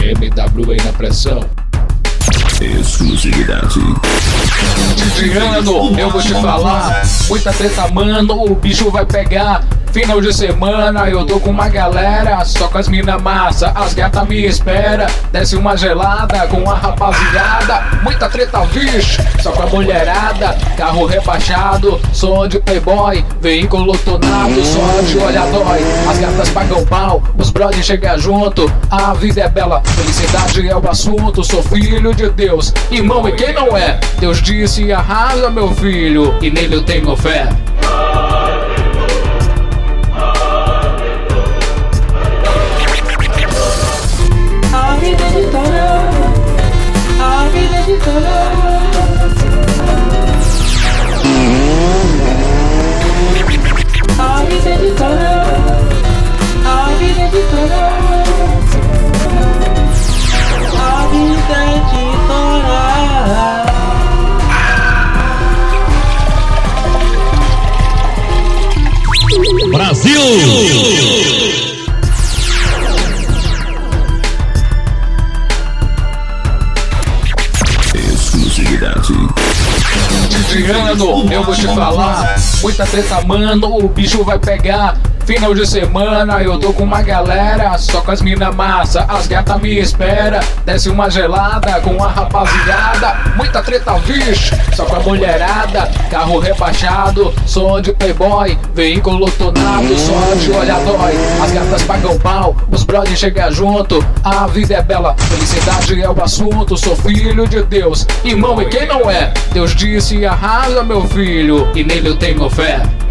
BMW aí na pressão. Exclusividade. Didiano, eu vou te falar. Muita treta, mano, o bicho vai pegar. Final de semana, eu tô com uma galera. Só com as mina massa, as gatas me espera. Desce uma gelada com a rapaziada. Muita treta, vixe, só com a mulherada. Carro rebaixado, som de playboy. Veículo tonado, só de olhar dói. As gatas pagam pau, os brothers chegam junto. A vida é bela, felicidade é o assunto. Sou filho de Deus, irmão, e quem não é? Deus disse, arrasa meu filho, e nele eu tenho fé. A vida é de torão, a vida é de torão. A vida é de torão, a vida é de torão. A vida é de torão. Brasil! Exclusividade. Didiano, eu vou te falar. Muita treta, mano, o bicho vai pegar. Final de semana, eu tô com uma galera. Só com as mina massa, as gatas me espera. Desce uma gelada com a rapaziada. Muita treta, vixe, só com a mulherada. Carro rebaixado, som de playboy. Veículo tonado, só de olhar dói. As gatas pagam pau, os brothers chegam junto. A vida é bela, felicidade é o assunto. Sou filho de Deus, irmão, e quem não é? Deus disse, arrasa meu filho, e nele eu tenho fé.